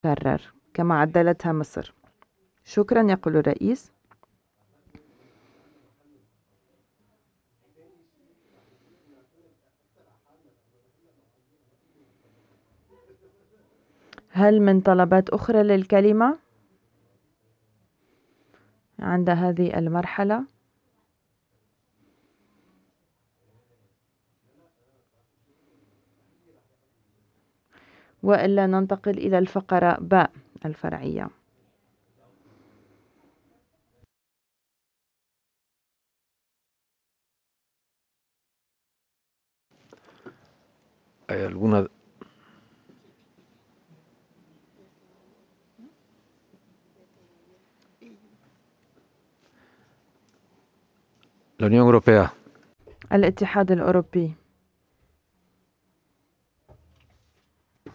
كرر كما عدلتها مصر. شكرا يقول الرئيس. هل من طلبات أخرى للكلمة عند هذه المرحلة؟ وإلا ننتقل إلى الفقرة باء الفرعية. ¿Hay alguna? La Unión Europea. الاتحاد الأوروبي.